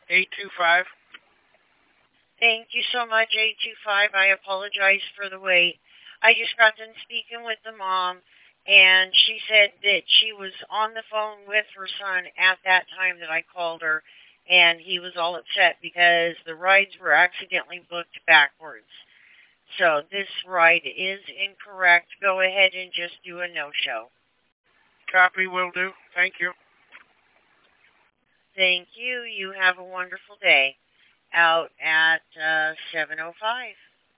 825. Thank you so much, 825. I apologize for the wait. I just got done speaking with the mom, and she said that she was on the phone with her son at that time that I called her, and he was all upset because the rides were accidentally booked backwards. So this ride is incorrect. Go ahead and just do a no-show. Copy, will do. Thank you. Thank you. You have a wonderful day. Out at 7:05.